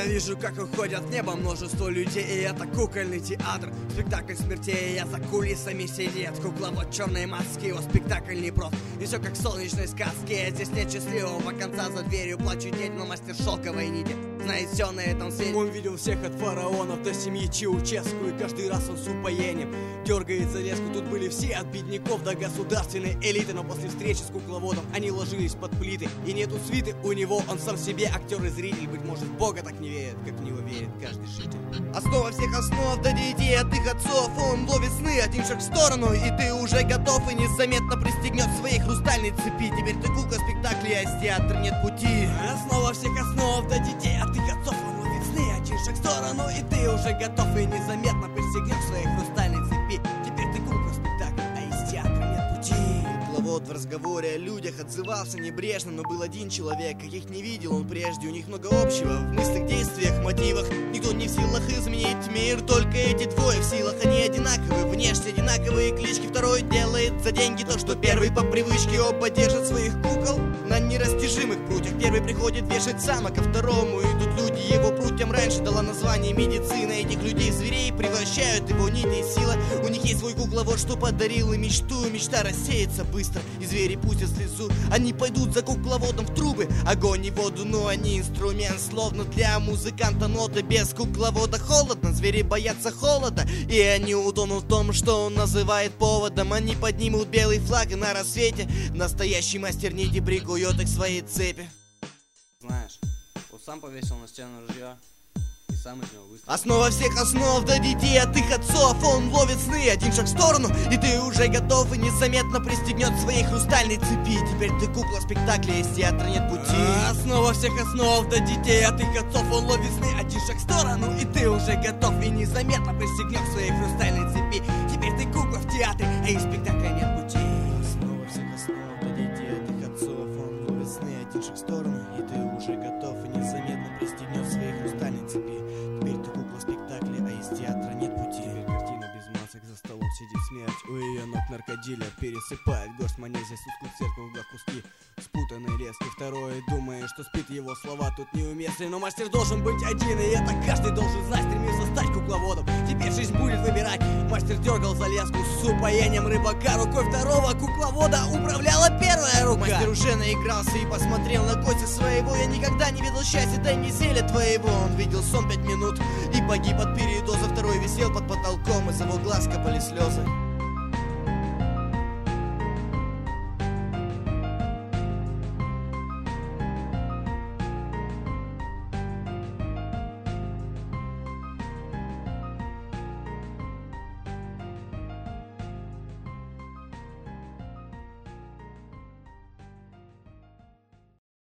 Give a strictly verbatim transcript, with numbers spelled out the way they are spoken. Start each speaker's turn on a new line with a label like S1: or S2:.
S1: вижу, как уходят в небо множество людей, и это кукольный театр, спектакль смертей. Я за кулисами сидит кукловод черной маски, его спектакль не прост, и все как в солнечной сказке. Здесь нет счастливого конца, за дверью плачут дети, но мастер шелковой нити знает все на этом свете.
S2: Он видел всех от фараонов до семьи Чаушеску, и каждый раз он с упоением дергает за леску. Тут были все от бедняков до государственной элиты, но после встречи с кукловодом они ложились под плиты, и нету свиты у него, он сам себе актер и зритель. Быть может, в Бога так не верит, как в него верит каждый житель.
S1: Основа всех основ до детей от их отцов. Он ловит сны, один шаг в сторону, и ты уже готов, и незаметно пристегнет своей хрустальной цепи. Теперь ты кукла спектакля, а из театра нет пути.
S2: Основа всех основ до детей от их отцов. Он ловит сны, один шаг в сторону, и ты уже готов, и незаметно пристегнет своей хрустальной цепи. Теперь ты кукла спектакля, а из театра нет пути.
S1: Кукловод в разговоре о людях отзывался небрежно, но был один человек, каких не видел он прежде. У них много общего в мыслях, действиях, мотивах. Никто не в силах изменить мир, только эти двое в силах. Они одинаковые, внешне одинаковые клички. Второй делает за деньги то, что первый по привычке. Оба держат своих кукол на нерастяжимых прутьях. Первый приходит вешать самок, а второму идут люди его прутьям. Раньше дала название медицина. Этих людей в зверей превращают его нити и сила. У них есть свой кукловод, что подарил им мечту. Мечта рассеется быстро, и звери пустят слезу. Они пойдут за кукловодом в трубы, огонь и воду, но они инструмент. Словно для музыканта ноты, без кукловода холодно. Звери боятся холода, и они утонут в том, что он называет поводом. Они поднимут белый флаг, и на рассвете настоящий мастер нити прикует их к своей цепи.
S2: Знаешь, он сам повесил на стену ружье и сам из него выстрелил.
S1: Основа всех основ до детей от их отцов. Он ловит сны, один шаг в сторону, и ты уже готов, и незаметно пристегнет своей хрустальной цепи. Теперь ты кукла спектакля, из театра нет пути.
S2: Основа всех основ до детей от их отцов. Он ловит сны, один шаг в сторону, и ты уже готов, и незаметно пристегнет своей хрустальной цепи. Теперь ты кукла в театре, а из спектакля нет пути.
S1: Основа всех основ до детей от их отцов. Он ловит сны, один шаг в сторону, и ты уже готов, и незаметно пристегнет своей хрустальной цепи. Теперь ты кукла спектакля, а из театра нет пути.
S2: Теперь картина без масок, за столом сидит смерть. У ее ног наркодилер пересыпает горсть монет. Здесь уткнут в церковь в углах куски спутанной лески. Второй думает, что спит, его слова тут неуместны. Но мастер должен быть один, и это каждый должен знать. Стремился стать кукловодом, теперь жизнь будет выбирать. Мастер дергал за леску с упоением рыбака. Рукой второго кукловода управляла первая рука.
S1: Мастер уже наигрался и посмотрел на гостя своего. Я никогда не видел счастья, дай мне зелья твоего. Он видел сон пять минут и погиб от передоза. Второй висел под потолком, из его глаз капали слезы.